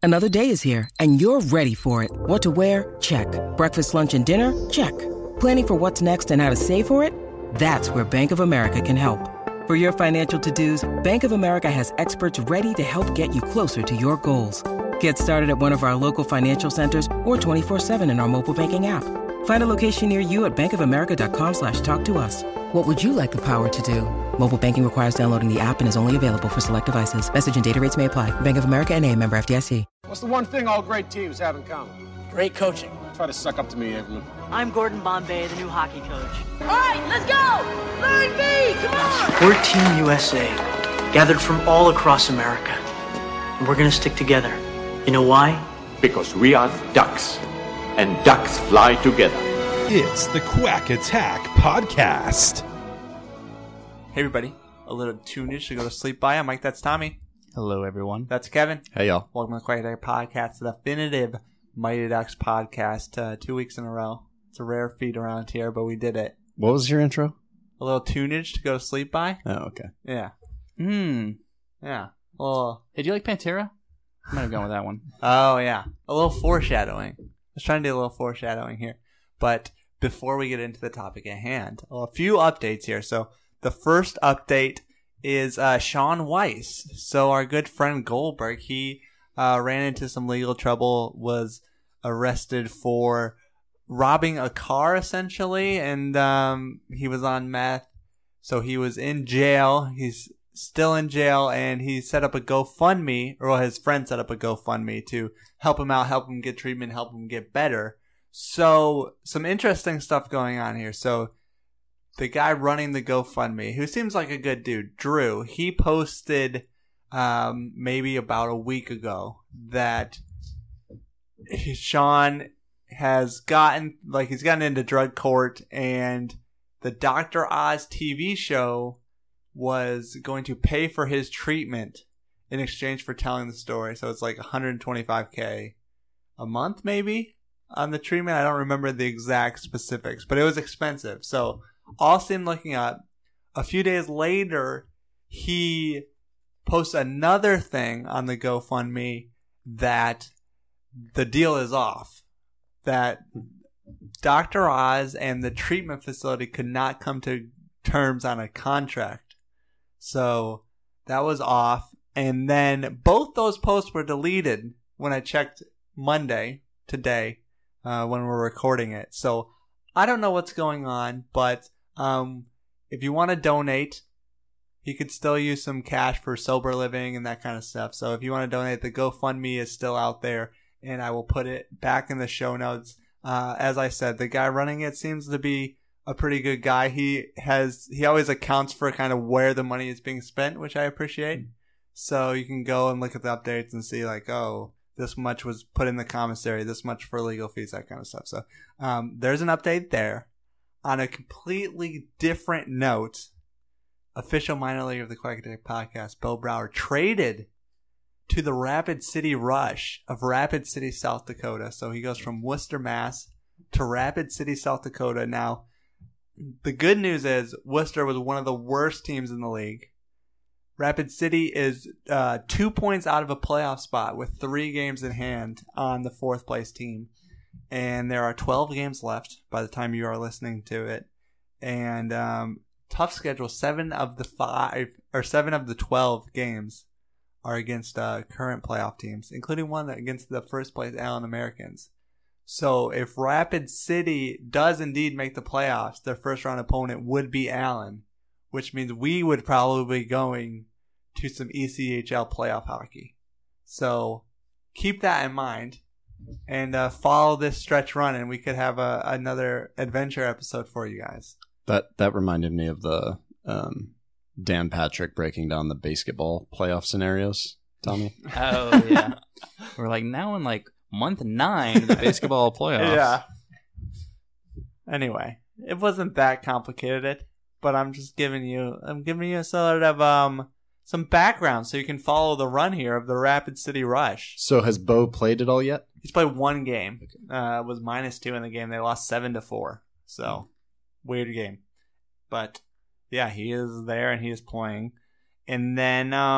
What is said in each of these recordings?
Another day is here, and you're ready for it. What to wear? Check. Breakfast, lunch, and dinner? Check. Planning for what's next and how to save for it? That's where Bank of America can help. For your financial to-dos, Bank of America has experts ready to help get you closer to your goals. Get started at one of our local financial centers or 24/7 in our mobile banking app. Find a location near you at bankofamerica.com/talktous. What would you like the power to do? Mobile banking requires downloading the app and is only available for select devices. Message and data rates may apply. Bank of America N.A., member FDIC. What's the one thing all great teams have in common? Great coaching. Try to suck up to me, Evelyn. I'm Gordon Bombay, the new hockey coach. All right, let's go! Line B, come on! We're Team USA, gathered from all across America. And we're going to stick together. You know why? Because we are ducks, and ducks fly together. It's the Quack Attack Podcast. Hey everybody, a little tunage to go to sleep by. I'm Mike, that's Tommy. Hello everyone. That's Kevin. Hey y'all. Welcome to the Quack Attack Podcast, the definitive Mighty Ducks podcast, 2 weeks in a row. It's a rare feat around here, but we did it. What was your intro? A little tunage to go to sleep by. Oh, okay. Yeah. Yeah. Well, hey, do you like Pantera? I might have gone with that one. Oh, yeah. A little foreshadowing. I was trying to do a little foreshadowing here. But before we get into the topic at hand, a few updates here. So the first update is Sean Weiss. So our good friend Goldberg, he ran into some legal trouble, was arrested for robbing a car, essentially, and he was on meth. So he was in jail. He's still in jail, and he set up a GoFundMe, or his friend set up a GoFundMe to help him out, help him get treatment, help him get better. So some interesting stuff going on here. So the guy running the GoFundMe, who seems like a good dude, Drew, he posted maybe about a week ago that Sean has gotten into drug court, and the Dr. Oz TV show was going to pay for his treatment in exchange for telling the story. So it's like $125K a month maybe on the treatment. I don't remember the exact specifics, but it was expensive. So all seemed looking up. A few days later, he posts another thing on the GoFundMe that the deal is off. That Dr. Oz and the treatment facility could not come to terms on a contract. So that was off. And then both those posts were deleted when I checked Monday, today, when we're recording it. So I don't know what's going on, but if you want to donate, you could still use some cash for sober living and that kind of stuff. So if you want to donate, the GoFundMe is still out there, and I will put it back in the show notes. As I said, the guy running it seems to be a pretty good guy. He always accounts for kind of where the money is being spent, which I appreciate. So you can go and look at the updates and see like, oh, this much was put in the commissary, this much for legal fees, that kind of stuff. So there's an update there. On a completely different note, official minor league of the Quack Attack Podcast, Bo Brower, traded to the Rapid City Rush of Rapid City, South Dakota. So he goes from Worcester, Mass. to Rapid City, South Dakota. Now, the good news is Worcester was one of the worst teams in the league. Rapid City is 2 points out of a playoff spot with 3 games in hand on the 4th place team. And there are 12 games left by the time you are listening to it. And tough schedule. 7 of the 12 games are against current playoff teams, including one against the first place Allen Americans. So if Rapid City does indeed make the playoffs, their first round opponent would be Allen, which means we would probably be going to some ECHL playoff hockey. So keep that in mind and follow this stretch run, and we could have another adventure episode for you guys. That reminded me of the Dan Patrick breaking down the basketball playoff scenarios, Tommy. Oh, yeah. We're like now in like month 9 of the basketball playoffs. Yeah. Anyway, it wasn't that complicated, but I'm giving you a sort of some background so you can follow the run here of the Rapid City Rush. So has Bo played it all yet? He's played one game. It was -2 in the game. They lost 7-4. So weird game. But yeah, he is there and he is playing. And then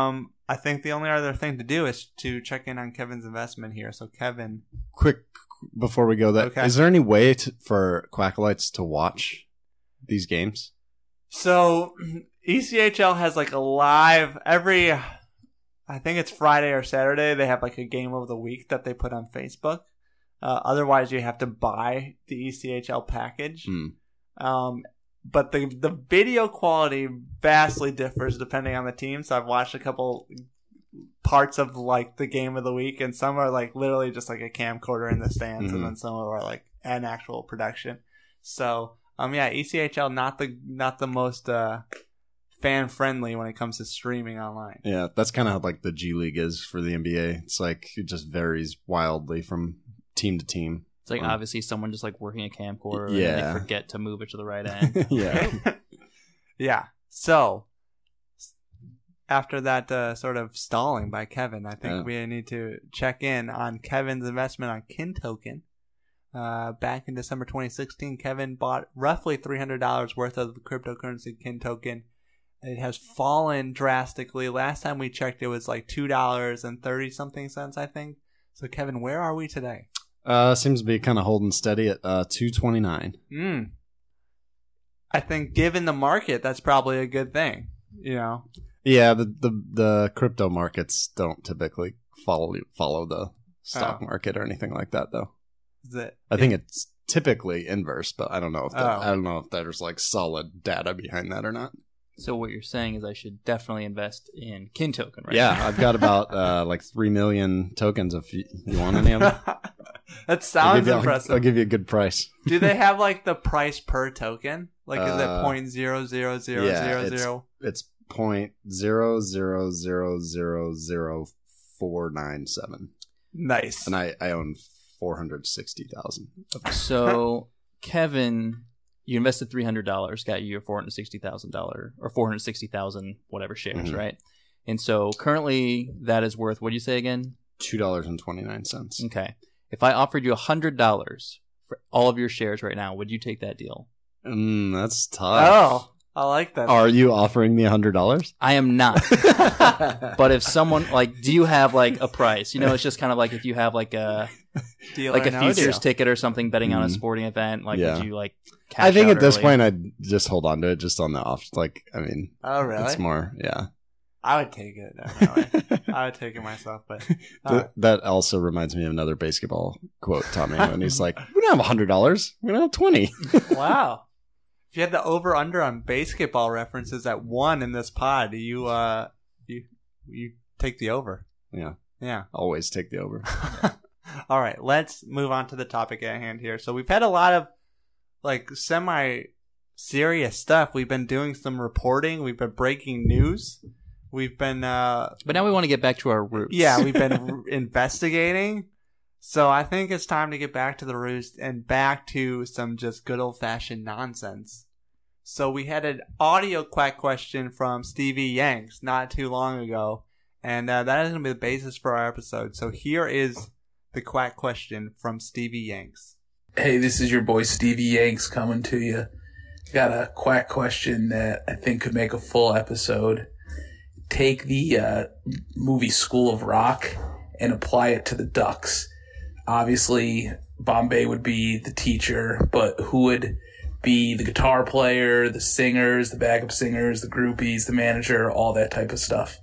I think the only other thing to do is to check in on Kevin's investment here. So Kevin, Quick, before we go, is there any way for Quackalites to watch these games? So ECHL has like a live every, I think it's Friday or Saturday. They have like a game of the week that they put on Facebook. Otherwise, you have to buy the ECHL package. But the video quality vastly differs depending on the team. So I've watched a couple parts of like the game of the week, and some are like literally just like a camcorder in the stands, and then some are like an actual production. So ECHL not the most fan friendly when it comes to streaming online. Yeah, that's kind of how like the G League is for the NBA. It's like it just varies wildly from team to team. It's like obviously someone just like working a camcorder and they forget to move it to the right end. Yeah. So after that sort of stalling by Kevin, I think we need to check in on Kevin's investment on Kintoken. Back in December 2016, Kevin bought roughly $300 worth of the cryptocurrency Kintoken. It has fallen drastically. Last time we checked, it was like $2.30 something cents, I think. So Kevin, where are we today? Seems to be kind of holding steady at $2.29. I think given the market, that's probably a good thing. You know. Yeah, the crypto markets don't typically follow the stock market or anything like that, though. I think it's typically inverse, but I don't know if there's like solid data behind that or not. So what you're saying is I should definitely invest in Kintoken, right? Yeah, I've got about like 3 million tokens if you want any of them. That sounds impressive. I'll give you a good price. Do they have like the price per token? Like is it 0.00000? It's 0.00000497. Nice. And I own 460,000. So Kevin, you invested $300, got you your $460,000 or 460,000 whatever shares, right? And so currently that is worth, what do you say again? $2.29. Okay. If I offered you $100 for all of your shares right now, would you take that deal? That's tough. Oh, I like that. Are you offering me $100? I am not. But if someone do you have like a price? You know, it's just kind of like if you have like a deal like a futures ticket or something betting on a sporting event. Like, would you like? Cash I think out at this early? point I'd just hold on to it, just on the off. Oh really? It's more, yeah. I would take it. Definitely. I would take it myself, but that also reminds me of another basketball quote, Tommy, when he's like, "We don't have $100. We don't have 20." Wow. If you had the over under on basketball references at 1 in this pod, you take the over. Yeah. Always take the over. All right, let's move on to the topic at hand here. So we've had a lot of like semi-serious stuff. We've been doing some reporting. We've been breaking news. We've been but now we want to get back to our roots. Yeah, we've been investigating. So I think it's time to get back to the roots and back to some just good old-fashioned nonsense. So we had an audio quack question from Stevie Yanks not too long ago, and that is going to be the basis for our episode. So here is the quack question from Stevie Yanks. Hey, this is your boy Stevie Yanks coming to you. Got a quack question that I think could make a full episode. Take the movie School of Rock and apply it to the Ducks. Obviously, Bombay would be the teacher, but who would be the guitar player, the singers, the backup singers, the groupies, the manager, all that type of stuff?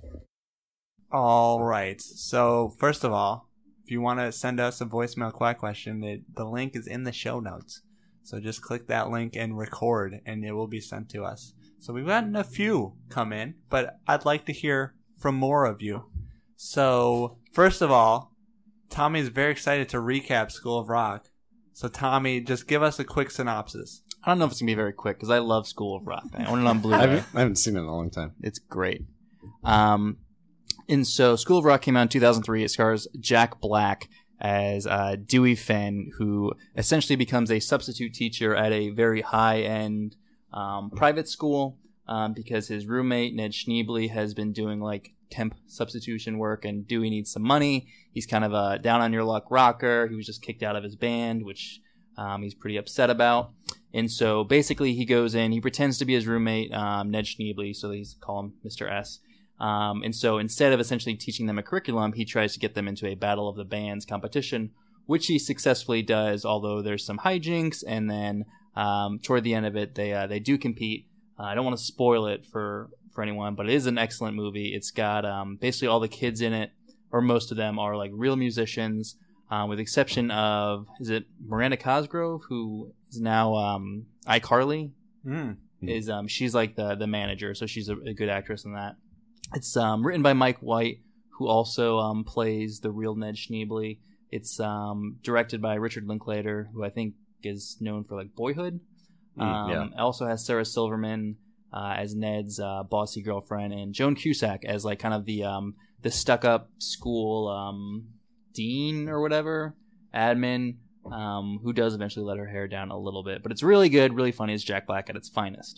All right. So, first of all, if you want to send us a voicemail quack question, the link is in the show notes. So just click that link and record, and it will be sent to us. So we've gotten a few come in, but I'd like to hear from more of you. So, first of all, Tommy is very excited to recap School of Rock. So, Tommy, just give us a quick synopsis. I don't know if it's going to be very quick because I love School of Rock. I own it on Blu-ray. I haven't seen it in a long time. It's great. And so School of Rock came out in 2003. It stars Jack Black as Dewey Finn, who essentially becomes a substitute teacher at a very high-end private school because his roommate, Ned Schneebly, has been doing like temp substitution work, and Dewey needs some money. He's kind of a down-on-your-luck rocker. He was just kicked out of his band, which he's pretty upset about. And so basically he goes in, he pretends to be his roommate, Ned Schneebly, so they call him Mr. S. And so instead of essentially teaching them a curriculum, he tries to get them into a Battle of the Bands competition, which he successfully does, although there's some hijinks. And then toward the end of it, they do compete. I don't want to spoil it for anyone, but it is an excellent movie. It's got basically all the kids in it, or most of them, are like real musicians, with the exception of, is it Miranda Cosgrove, who is now iCarly? She's like the manager, so she's a good actress in that. It's written by Mike White, who also plays the real Ned Schneebly. It's directed by Richard Linklater, who I think is known for like Boyhood. It also has Sarah Silverman as Ned's bossy girlfriend, and Joan Cusack as like kind of the stuck-up school dean or whatever, admin, who does eventually let her hair down a little bit. But it's really good, really funny. It's Jack Black at its finest.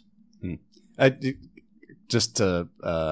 Just to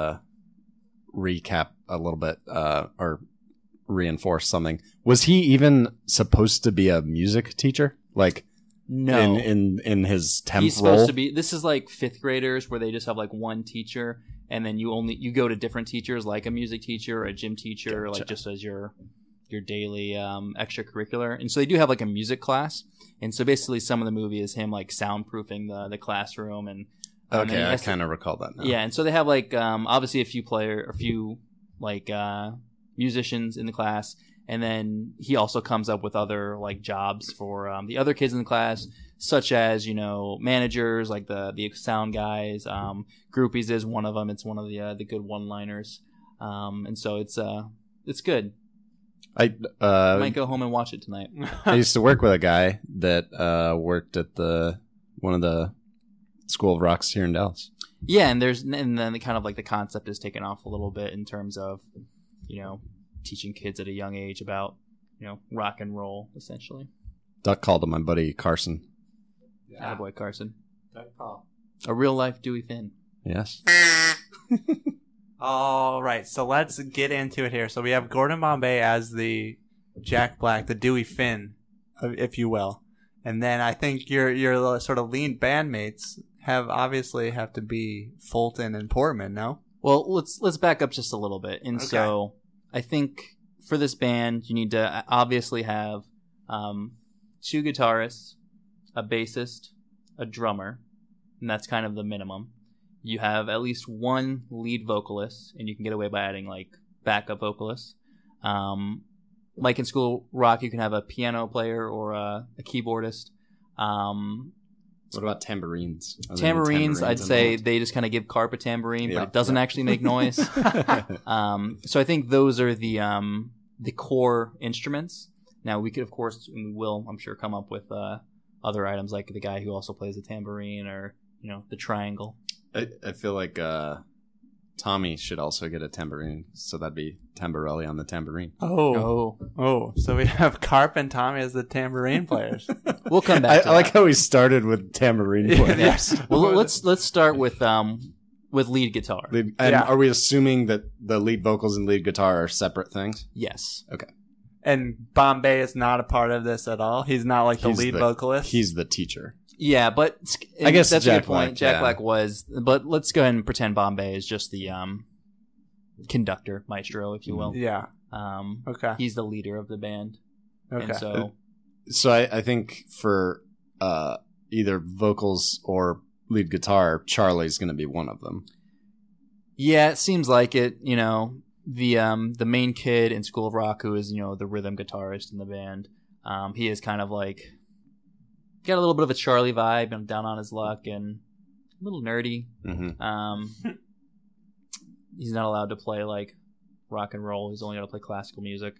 recap a little bit, or reinforce something, was he even supposed to be a music teacher? Like, no, in his temp he's role? Supposed to be. This is like fifth graders where they just have like one teacher, and then you go to different teachers, like a music teacher or a gym teacher, like just as your daily extracurricular. And so they do have like a music class, and so basically some of the movie is him like soundproofing the classroom. And okay, I kind of recall that now. Yeah, and so they have like obviously a few musicians in the class. And then he also comes up with other like jobs for the other kids in the class, such as, managers, like the sound guys. Groupies is one of them. It's one of the good one-liners. And so it's good. I might go home and watch it tonight. I used to work with a guy that worked at one of the School of Rocks here in Dallas. Yeah, and then the kind of like the concept is taken off a little bit in terms of, teaching kids at a young age about, rock and roll, essentially. Duck called to my buddy Carson. Yeah. Attaboy Carson. Duck call. A real life Dewey Finn. Yes. All right, so let's get into it here. So we have Gordon Bombay as the Jack Black, the Dewey Finn, if you will. And then I think your sort of lead bandmates have to be Fulton and Portman, no? Well, let's back up just a little bit. And okay. So I think for this band, you need to obviously have two guitarists, a bassist, a drummer, and that's kind of the minimum. You have at least one lead vocalist, and you can get away by adding like backup vocalists. Like in School Rock, you can have a piano player or a keyboardist. What about tambourines? Tambourines, I'd say they just kind of give Carp a tambourine, but it doesn't actually make noise. So I think those are the core instruments. Now we could, of course, and we will, I'm sure, come up with other items like the guy who also plays the tambourine, or the triangle. I feel like Tommy should also get a tambourine, so that'd be Tamborelli on the tambourine. Oh! So we have Carp and Tommy as the tambourine players. We'll come back. I like how we started with tambourine players. Yes. Well, let's start with lead guitar. Are we assuming that the lead vocals and lead guitar are separate things? Yes. Okay. And Bombay is not a part of this at all. He's not like the lead vocalist. He's the teacher. Yeah, but I guess that's Jack a good point. Black, Jack Black was, but let's go ahead and pretend Bombay is just the conductor, maestro, if you will. Yeah. Okay. He's the leader of the band. Okay. And so I think for either vocals or lead guitar, Charlie's going to be one of them. Yeah, it seems like it. The main kid in School of Rock, who is the rhythm guitarist in the band, he is kind of like got a little bit of a Charlie vibe and down on his luck and a little nerdy. Mm-hmm. He's not allowed to play like rock and roll. He's only allowed to play classical music.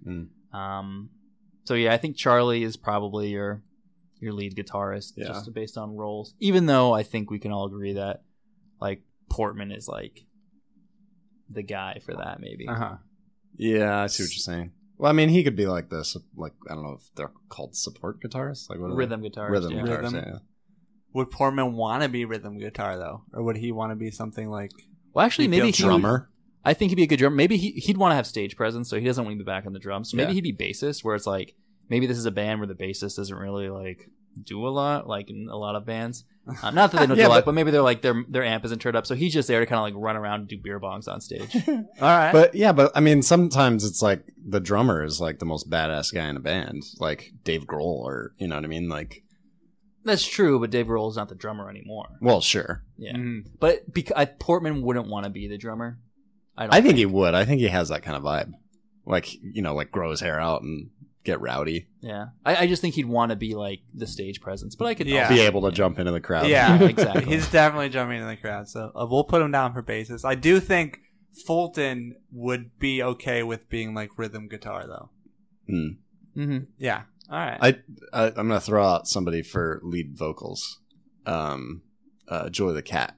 So yeah, I think Charlie is probably your lead guitarist, just based on roles. Even though I think we can all agree that like Portman is like the guy for that, maybe. Yeah, I see what you're saying. Well, I mean, he could be like this. Like, I don't know if they're called support guitarists. Like, what are rhythm they? Guitarists. Rhythm guitarists. Yeah. Would Portman want to be rhythm guitar though, or would he want to be something like? Well, actually, maybe drummer. I think he'd be a good drummer. Maybe he'd want to have stage presence, so he doesn't want to be back on the drums. So maybe he'd be bassist, where it's like maybe this is a band where the bassist isn't really like do a lot, like in a lot of bands. Not that they don't do a lot, but maybe they're like their amp isn't turned up, so he's just there to kind of like run around and do beer bongs on stage. All right. But I mean, sometimes it's like the drummer is like the most badass guy in a band, like Dave Grohl, or you know what I mean, like. That's true, but Dave Grohl is not the drummer anymore. Well, sure. Yeah, but Portman wouldn't want to be the drummer. I think he would. I think he has that kind of vibe, like like grow his hair out and get rowdy. Yeah, I just think he'd want to be like the stage presence, but I could be able to jump into the crowd. Yeah, exactly. He's definitely jumping into the crowd, so we'll put him down for bassist. I do think Fulton would be okay with being like rhythm guitar, though. Yeah. All right. I'm gonna throw out somebody for lead vocals. Joy the Cat.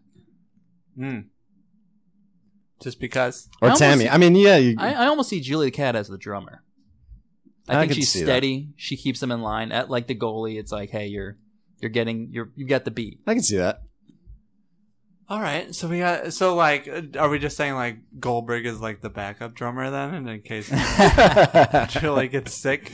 Just because. Or Tammy. I mean, yeah. I almost see Julie the Cat as the drummer. I think she's steady. That. She keeps them in line. At like the goalie, it's like, hey, you've got the beat. I can see that. All right, so are we just saying like Goldberg is like the backup drummer then, and in case Julie gets sick?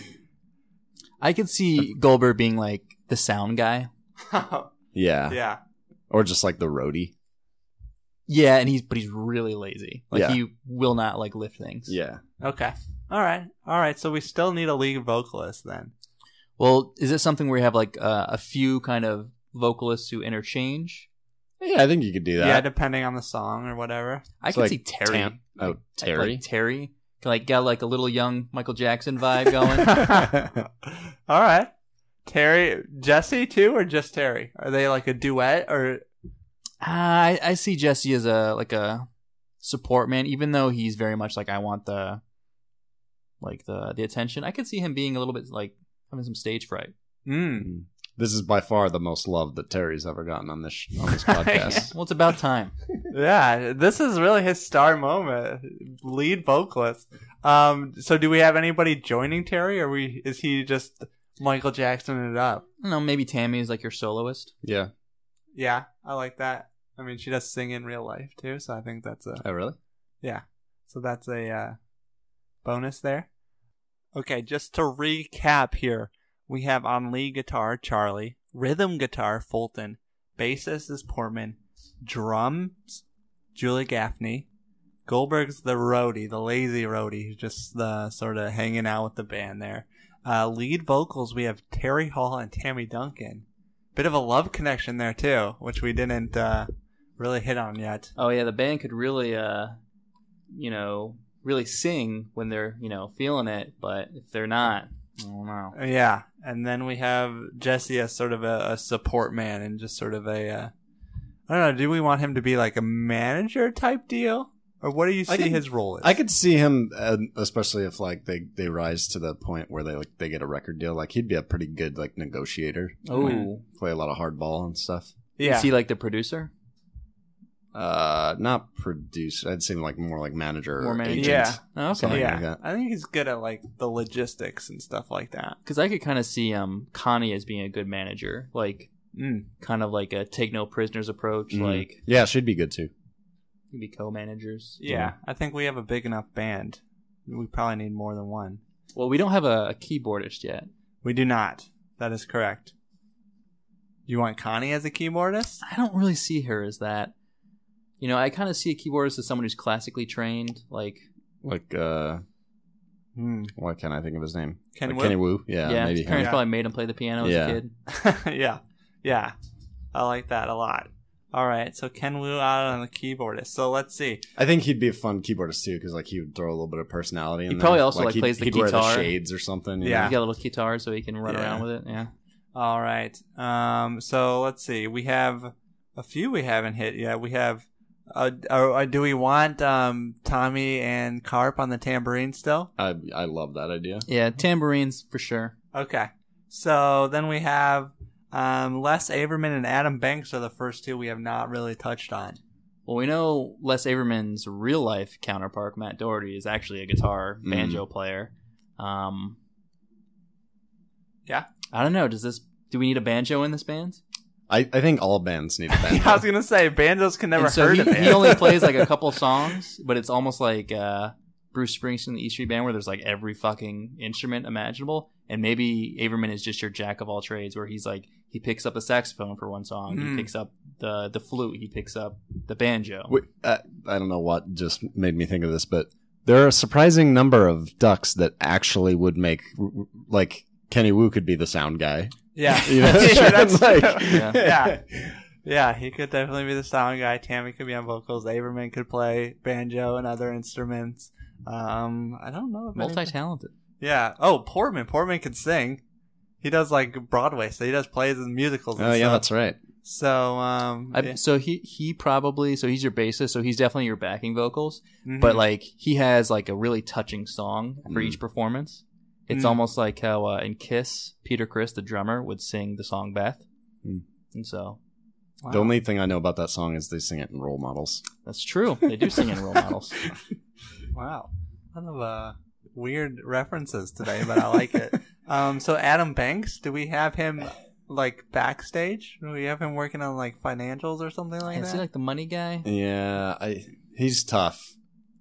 I could see Goldberg being like the sound guy. Yeah. Or just like the roadie. Yeah, but he's really lazy. Like he will not like lift things. Yeah. Okay. All right. So we still need a lead vocalist then. Well, is it something where you have like a few kind of vocalists who interchange? Yeah, I think you could do that. Yeah, depending on the song or whatever. I could see Terry. Terry? Like Terry. Like got like a little young Michael Jackson vibe going. All right. Terry, Jesse too, or just Terry? Are they like a duet or? I see Jesse as a support man, even though he's very much like I want the attention. I could see him being a little bit like having some stage fright. This is by far the most love that Terry's ever gotten on this podcast. Well, it's about time. Yeah, this is really his star moment. Lead vocalist. So do we have anybody joining Terry, or is he just Michael Jackson it up? I don't know, maybe Tammy is like your soloist. Yeah. Yeah, I like that. I mean, she does sing in real life too, so I think that's Oh, really? Yeah. So that's a bonus there. Okay, just to recap here. We have on lead guitar, Charlie. Rhythm guitar, Fulton. Bassist is Portman. Drums, Julie Gaffney. Goldberg's the roadie, the lazy roadie, who's just sort of hanging out with the band there. Lead vocals, we have Terry Hall and Tammy Duncan. Bit of a love connection there, too, which we didn't really hit on yet. Oh, yeah, the band could really, really sing when they're, feeling it, but if they're not... I don't know. Yeah, and then we have Jesse as sort of a support man and just sort of I don't know, do we want him to be like a manager type deal? Or what do you see his role is? I could see him, especially if like they rise to the point where they get a record deal, like he'd be a pretty good like negotiator. Oh. Play a lot of hardball and stuff. Yeah. Is he like the producer? Not producer. I'd say like more like manager or agent. Yeah. Okay. Yeah. Like that. I think he's good at like the logistics and stuff like that. Because I could kind of see Connie as being a good manager, like kind of like a take no prisoners approach. Like yeah, she'd be good too. You'd be co-managers. Yeah, I think we have a big enough band. We probably need more than one. Well, we don't have a keyboardist yet. We do not. That is correct. You want Connie as a keyboardist? I don't really see her as that. I kind of see a keyboardist as someone who's classically trained, like why can't I think of his name? Kenny Wu. Yeah, maybe. His parents probably made him play the piano as a kid. Yeah. I like that a lot. All right, so Ken Wu out on the keyboardist. So let's see. I think he'd be a fun keyboardist too, because like he would throw a little bit of personality in there. He probably also plays the guitar. Wear the shades or something. Yeah, he got a little guitar so he can run around with it. Yeah. All right. So let's see. We have a few we haven't hit yet. We have. Do we want Tommy and Carp on the tambourine still? I love that idea. Yeah, tambourines for sure. Okay. So then we have Les Averman and Adam Banks are the first two we have not really touched on. Well, we know Les Averman's real life counterpart, Matt Doherty, is actually a guitar banjo player. Yeah. I don't know. Do we need a banjo in this band? I think all bands need a banjo. I was going to say, banjos can never hurt a band. He only plays like a couple songs, but it's almost like Bruce Springsteen, the E Street Band, where there's like every fucking instrument imaginable, and maybe Averman is just your jack of all trades, where he's like he picks up a saxophone for one song, he picks up the flute, he picks up the banjo. Wait, I don't know what just made me think of this, but there are a surprising number of ducks that actually would make, like Kenny Wu could be the sound guy. Yeah, you know? that's like, yeah, he could definitely be the sound guy. Tammy could be on vocals. Averman could play banjo and other instruments. I don't know if multi-talented. Yeah. Oh, Portman could sing. He does like Broadway, so he does plays and musicals. And yeah, stuff. that's right. So, so he probably, so he's your bassist, so he's definitely your backing vocals. But like he has like a really touching song for each performance. It's almost like how in Kiss, Peter Criss, the drummer, would sing the song Beth. And so, the only thing I know about that song is they sing it in Role Models. That's true. They do sing in Role Models. Wow, kind of weird references today, but I like it. So Adam Banks, do we have him like backstage? Do we have him working on like financials or something like that? Is he like the money guy? Yeah, he's tough.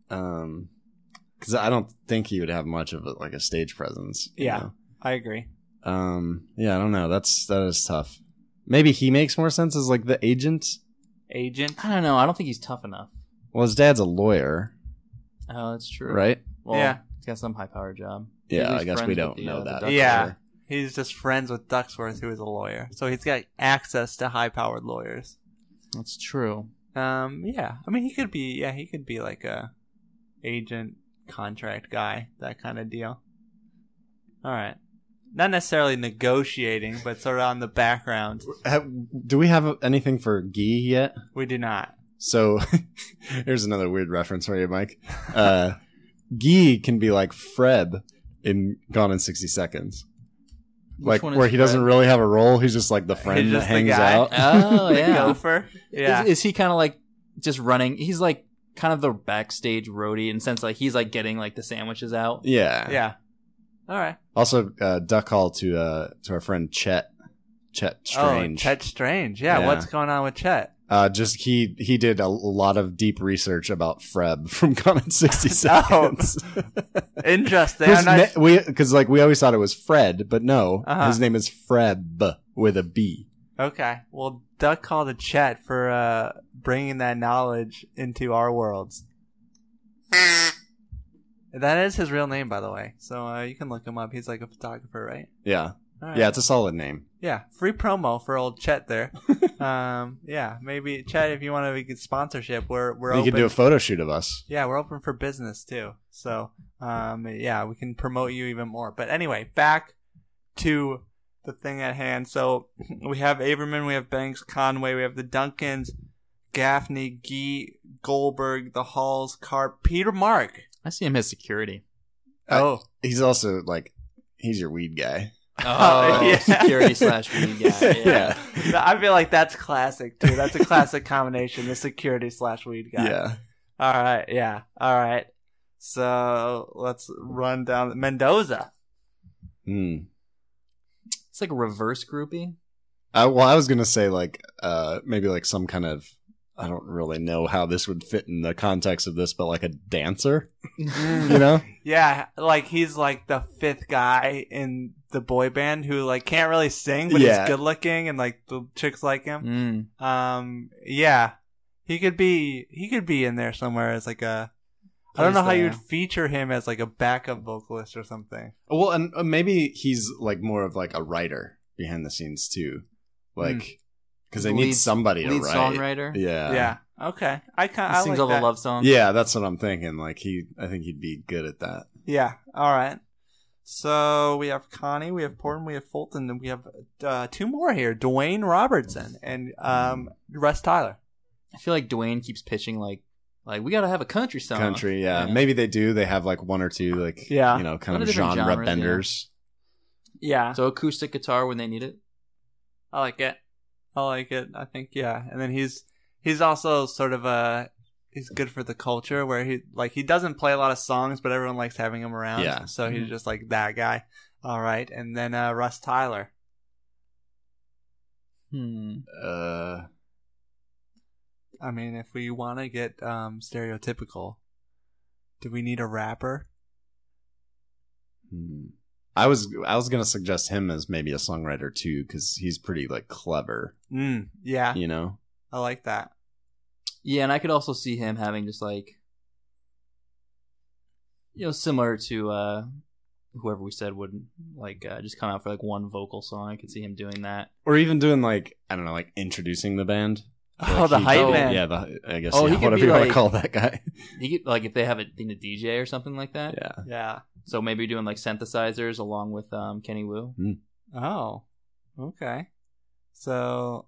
Because I don't think he would have much of like a stage presence. Yeah, you know? I agree. Yeah, I don't know. That is tough. Maybe he makes more sense as like the agent. Agent? I don't know. I don't think he's tough enough. Well, his dad's a lawyer. Oh, that's true. Right? Well, yeah. He's got some high-powered job. Yeah, I guess we don't know that. Yeah, he's just friends with Ducksworth, who is a lawyer. So he's got access to high-powered lawyers. That's true. Yeah. I mean, he could be like a agent, contract guy, that kind of deal. All right. Not necessarily negotiating, but sort of on the background. Do we have anything for Guy yet? We do not. So, here's another weird reference for you, Mike. Guy can be like Freb in Gone in 60 Seconds. Like, where he doesn't really have a role. He's just like the friend that hangs out. Oh, yeah. Gopher. Yeah. Is he kind of like just running? He's like kind of the backstage roadie in the sense like he's like getting like the sandwiches out. Yeah. Yeah. All right. Also, duck call to our friend Chet Strange. Oh, Chet Strange. Yeah. What's going on with Chet? Just he did a lot of deep research about Freb from Gone in 60 Seconds. Interesting. Because like we always thought it was Fred, but no, his name is Freb with a B. Okay. Well, duck call to Chet for bringing that knowledge into our worlds. That is his real name, by the way. So you can look him up. He's like a photographer, right? Yeah. Right. Yeah, it's a solid name. Yeah, free promo for old Chet there. Yeah, maybe Chet, if you want to get sponsorship, we're open. You can do a photo shoot of us. Yeah, we're open for business too. So, yeah, we can promote you even more. But anyway, back to the thing at hand. So we have Averman, we have Banks, Conway, we have the Duncans, Gaffney, Gee, Goldberg, the Halls, Carp, Peter Mark. I see him as security. He's also like he's your weed guy. Oh, yeah. Security / weed guy. Yeah. I feel like that's classic too. That's a classic combination. The security / weed guy. Yeah. All right. Yeah. All right. So let's run down Mendoza. It's like a reverse groupie. Well, I was gonna say like maybe like some kind of, I don't really know how this would fit in the context of this, but like a dancer, you know? Yeah, like he's like the fifth guy in the boy band who like can't really sing, but Yeah. he's good looking and like the chicks like him. Yeah, he could be in there somewhere as like a. I don't know how you'd feature him as like a backup vocalist or something. Well, and maybe he's like more of like a writer behind the scenes too, like because they need somebody to lead write. songwriter. Yeah. Yeah. Okay. I He sings like all that. the love songs. Yeah, that's what I'm thinking. Like I think he'd be good at that. Yeah. All right. So we have Connie, we have Portman, we have Fulton, and we have two more here: Dwayne Robertson and Russ Tyler. I feel like Dwayne keeps pitching like we got to have a country song. Country, yeah. Maybe they do. They have like one or two, like you know, kind of genre genres, benders. Yeah. So acoustic guitar when they need it. I like it. I think and then he's also sort of he's good for the culture where he doesn't play a lot of songs, but everyone likes having him around. Yeah. So he's just like that guy. All right, and then Russ Tyler. I mean, if we want to get stereotypical, Do we need a rapper? I was gonna suggest him as maybe a songwriter too, because he's pretty like clever. Yeah, you know, I like that. Yeah, and I could also see him having just like, similar to whoever we said would like just come out for like one vocal song. I could see him doing that, or even doing like, I don't know, like introducing the band. The hype man. Yeah, I guess. Oh, yeah, he could whatever be you want like, to call that guy. He could, like, if they have a thing to DJ or something like that. Yeah. So maybe doing like synthesizers along with Kenny Wu. Oh, okay. So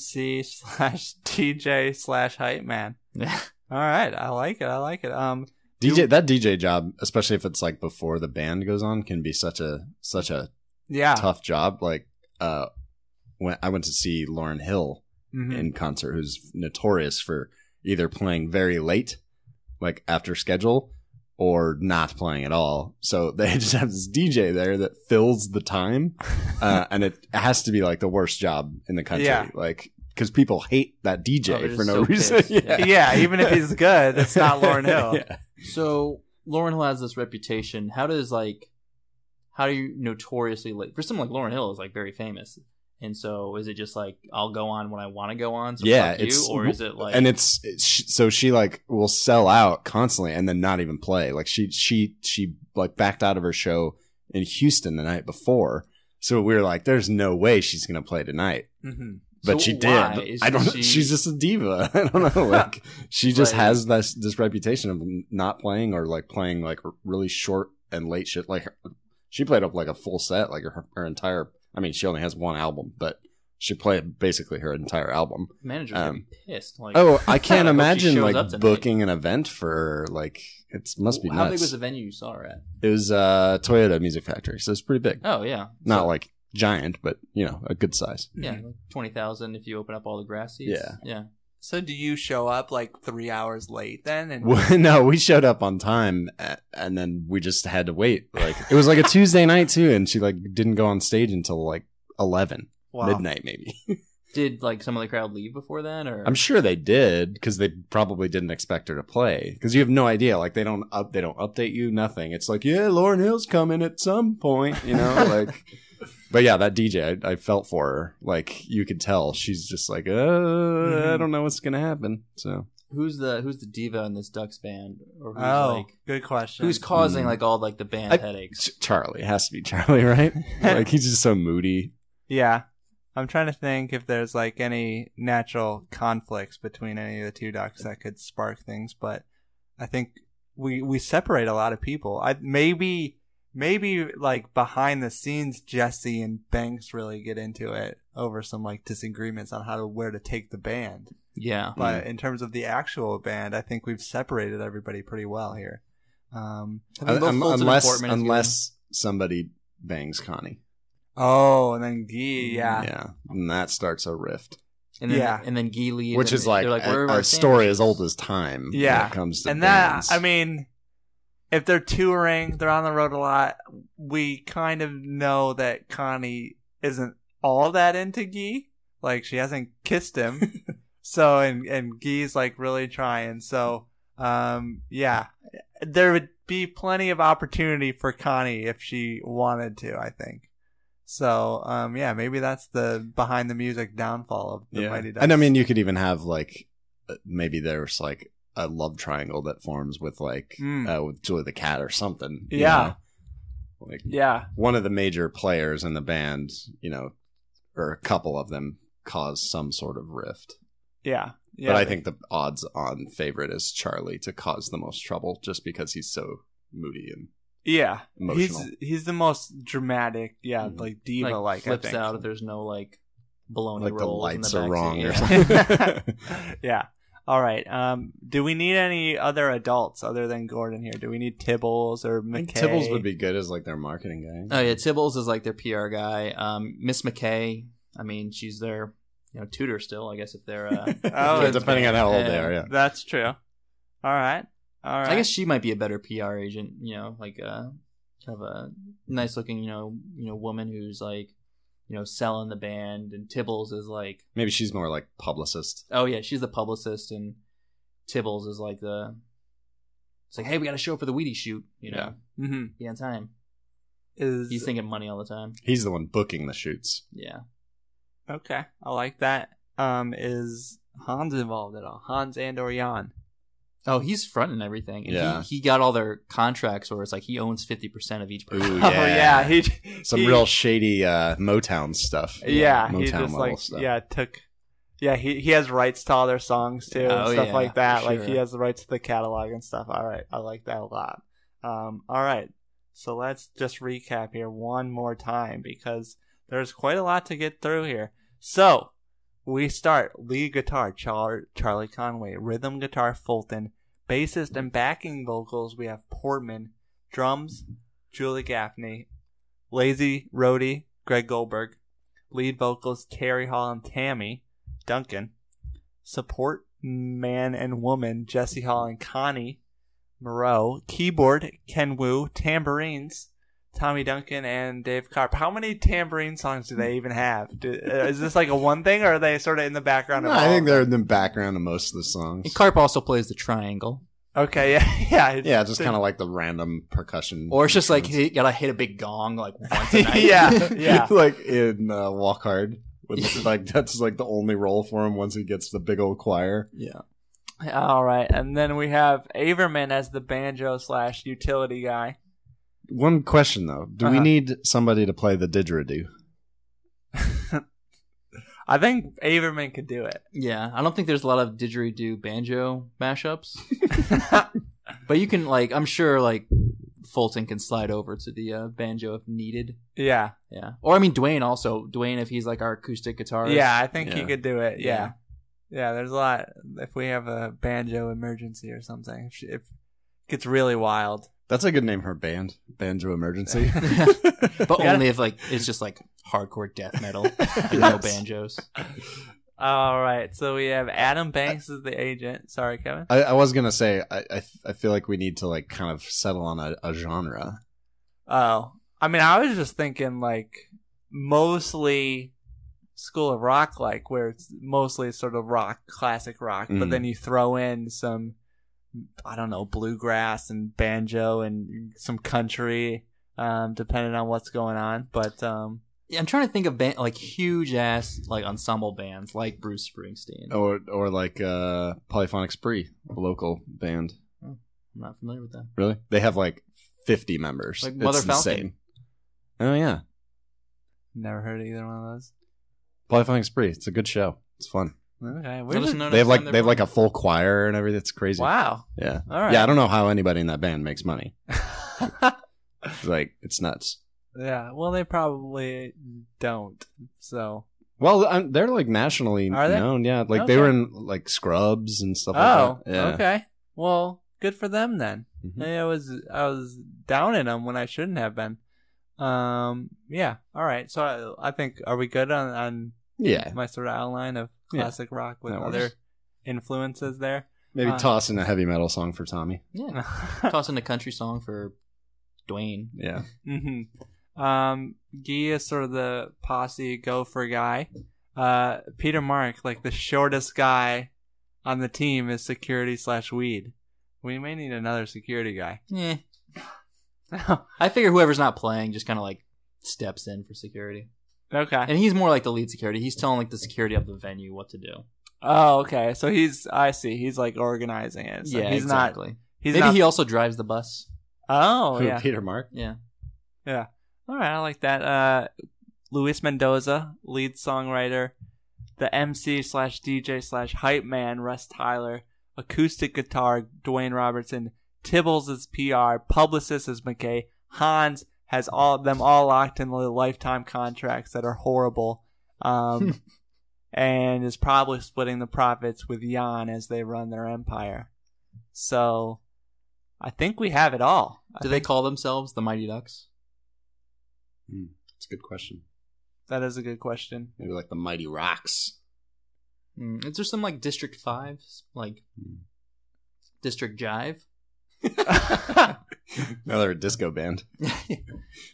MC/DJ/hype man. Yeah. All right, I like it. That DJ job, especially if it's like before the band goes on, can be such a tough job. Like when I went to see Lauryn Hill in concert, who's notorious for either playing very late, like after schedule, or not playing at all. So they just have this DJ there that fills the time, and it has to be like the worst job in the country. Yeah. Like, because people hate that DJ for no reason. Yeah, even if he's good, it's not Lauryn Hill. Yeah. So Lauryn Hill has this reputation. How do you notoriously late? For someone like Lauryn Hill is like very famous. And so is it just like, I'll go on when I want to go on? So fuck you? Or is it like... And so she like will sell out constantly and then not even play. Like she like backed out of her show in Houston the night before. So we were like, there's no way she's going to play tonight. Mm-hmm. But so she did. I don't know. She's just a diva. I don't know. Like she just has this reputation of not playing, or like playing like really short and late shit. Like she played up like a full set, like her entire... I mean, she only has one album, but she played basically her entire album. Manager's gonna be pissed. Like, I can't imagine like up booking an event for like it must be nuts. How big was the venue you saw her at? It was Toyota Music Factory, so it's pretty big. Oh yeah, not like giant, but a good size. Yeah, like 20,000 if you open up all the grass seats. Yeah. So do you show up like 3 hours late then? No, we showed up on time, and then we just had to wait. Like it was like a Tuesday night too, and she like didn't go on stage until like 11 midnight maybe. Did like some of the crowd leave before then, or? I'm sure they did, because they probably didn't expect her to play, because you have no idea. Like they don't update you, nothing. It's like, yeah, Lauryn Hill's coming at some point, like. But yeah, that DJ, I felt for her. Like you could tell she's just like, I don't know what's gonna happen. So who's the diva in this Ducks band? Or who's like, good question. Who's causing like all like the band headaches? Charlie. It has to be Charlie, right? Like he's just so moody. Yeah, I'm trying to think if there's like any natural conflicts between any of the two Ducks that could spark things, but I think we separate a lot of people. Maybe like behind the scenes, Jesse and Banks really get into it over some like disagreements on where to take the band. Yeah. But in terms of the actual band, I think we've separated everybody pretty well here. Unless somebody bangs Connie. Oh, and then Guy, yeah, and that starts a rift. And then, and then Guy leaves, which is like a story as old as time. Yeah, when it comes to and bands. that, I mean, if they're touring, they're on the road a lot. We kind of know that Connie isn't all that into Guy. Like she hasn't kissed him, so and Guy's like really trying. So, yeah, there would be plenty of opportunity for Connie if she wanted to, I think. So, yeah, maybe that's the behind the music downfall of the Mighty Ducks. And I mean, you could even have like, maybe there's like a love triangle that forms with like, with Julie the Cat or something. Yeah. Like, one of the major players in the band, or a couple of them cause some sort of rift. Yeah. But I think the odds on favorite is Charlie to cause the most trouble, just because he's so moody and emotional. He's the most dramatic, like diva, like flips out if there's no like baloney like rolls the lights in the are wrong or something. Yeah. All right. Do we need any other adults other than Gordon here? Do we need Tibbles or McKay? Tibbles would be good as like their marketing guy. Oh yeah, Tibbles is like their PR guy. Miss McKay, I mean, she's their tutor still, I guess, if they're depending on how old they are. Yeah, that's true. All right. I guess she might be a better PR agent. Like kind of a nice looking woman who's like selling the band, and Tibbles is like, maybe she's more like publicist. Oh yeah, she's the publicist, and Tibbles is like the It's like, hey, we got to show up for the Wheaties shoot. You know, be on time. He's thinking money all the time. He's the one booking the shoots. Yeah. Okay, I like that. Is Hans involved at all? Hans and/or Jan? Oh, he's fronting everything. Yeah. He got all their contracts where it's like he owns 50% of each person. Ooh, yeah. Oh, yeah. Some real shady Motown stuff. Yeah, Motown he just like, stuff. he has rights to all their songs too, and stuff like that. Sure. Like he has the rights to the catalog and stuff. All right, I like that a lot. All right, so let's just recap here one more time because there's quite a lot to get through here. So we start lead guitar, Charlie Conway, rhythm guitar, Fulton, bassist and backing vocals, we have Portman, drums, Julie Gaffney, lazy roadie, Greg Goldberg, lead vocals, Terry Hall and Tammy Duncan, support man and woman, Jesse Hall and Connie Moreau, keyboard, Ken Wu, tambourines, Tommy Duncan and Dave Karp. How many tambourine songs do they even have? Is this like a one thing, or are they sort of in the background? No, I think they're in the background of most of the songs. And Karp also plays the triangle. Okay, yeah. Yeah, just kind of like the random percussion. Or it's just like he gotta hit a big gong like once a night. yeah. Like in Walk Hard. Like that's like the only role for him once he gets the big old choir. Yeah. All right, and then we have Averman as the banjo / utility guy. One question though: do we need somebody to play the didgeridoo? I think Averman could do it. Yeah, I don't think there's a lot of didgeridoo banjo mashups, but you can I'm sure Fulton can slide over to the banjo if needed. Yeah. Or I mean Dwayne if he's like our acoustic guitarist. Yeah, I think he could do it. Yeah. There's a lot. If we have a banjo emergency or something, if it gets really wild. That's a good name for a band. Banjo Emergency. But only if it's just hardcore death metal and no banjos. All right. So we have Adam Banks as the agent. Sorry, Kevin. I was going to say, I feel like we need to kind of settle on a genre. Oh. I mean, I was just thinking mostly School of Rock, where it's mostly sort of rock, classic rock, but then you throw in some, I don't know, bluegrass and banjo and some country, depending on what's going on. But yeah, I'm trying to think of huge ass ensemble bands like Bruce Springsteen or Polyphonic Spree, a local band. Oh, I'm not familiar with that. Really? They have 50 members. Like Mother Falcon. Insane. Oh yeah. Never heard of either one of those. Polyphonic Spree. It's a good show. It's fun. Okay. They have a full choir and everything. It's crazy. Wow. Yeah. All right. Yeah, I don't know how anybody in that band makes money. It's nuts. Yeah. Well, they probably don't. So. Well, they're nationally known. Yeah. They were in Scrubs and stuff like that. Yeah. Okay. Well, good for them then. Mm-hmm. I was down in them when I shouldn't have been. Yeah. All right. So I think, are we good on my sort of outline of classic rock with other influences there? Maybe toss in a heavy metal song for Tommy. Yeah. Toss in a country song for Dwayne. Yeah. Mm-hmm. Guy is sort of the posse gopher guy. Peter Mark, the shortest guy on the team, is security / weed. We may need another security guy. Yeah. I figure whoever's not playing just kind of steps in for security. Okay. And he's more like the lead security. He's telling the security of the venue what to do. Oh, okay. So I see. He's organizing it. So yeah, he's exactly. Maybe he also drives the bus. Oh, yeah. Peter Mark? Yeah. Yeah. All right. I like that. Luis Mendoza, lead songwriter. The MC / DJ / hype man, Russ Tyler. Acoustic guitar, Dwayne Robertson. Tibbles is PR. Publicist is McKay. Hans has them all locked in the lifetime contracts that are horrible. And is probably splitting the profits with Jan as they run their empire. So I think we have it all. Do they call themselves the Mighty Ducks? That's a good question. That is a good question. Maybe the Mighty Rocks. Is there some District 5? District Jive? No, they're a disco band.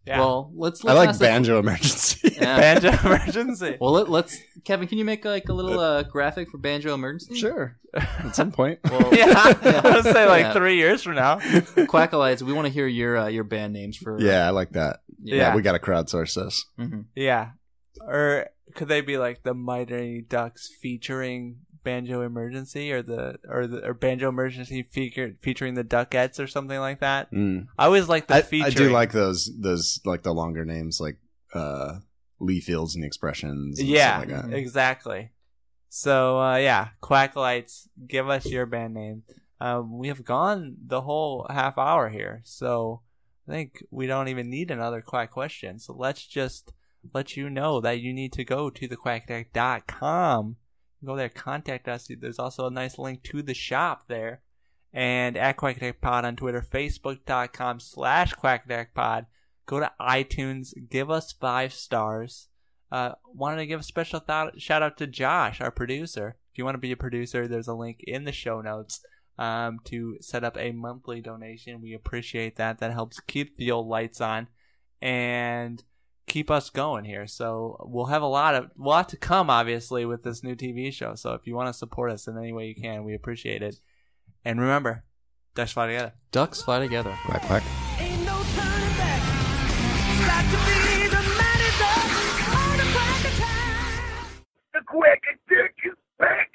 Yeah. Well, let's I like Banjo Emergency. Yeah. Banjo Emergency. Well, let's Kevin, can you make like a little graphic for Banjo Emergency? Sure. At some point. Well, yeah. Let's say 3 years from now. Quackalites, we want to hear your band names for. Yeah, I like that. Yeah, we got to crowdsource this. Mm-hmm. Yeah. Or could they be like the Mighty Ducks featuring Banjo Emergency, or Banjo Emergency featuring the Duckettes or something like that? Mm. I always like the featuring. I do like those like the longer names, like Lee Fields and the Expressions. And yeah, stuff like that. Exactly. So Quackalites, give us your band name. We have gone the whole half hour here, so I think we don't even need another Quack question. So let's just let you know that you need to go to thequackattack.com. Go there, contact us. There's also a nice link to the shop there. And at Quack Attack Pod on Twitter, facebook.com/QuackAttackPod. Go to iTunes, give us 5 stars. Wanted to give a special shout out to Josh, our producer. If you want to be a producer, there's a link in the show notes to set up a monthly donation. We appreciate that. That helps keep the old lights on and keep us going here. So we'll have a lot to come, obviously, with this new TV show. So if you want to support us in any way you can, we appreciate it. And remember, ducks fly together. Ducks fly together. Quack, quack. Ain't no turning back. Got to be the mighty ducks on the Quack Attack. The Quack Attack is back.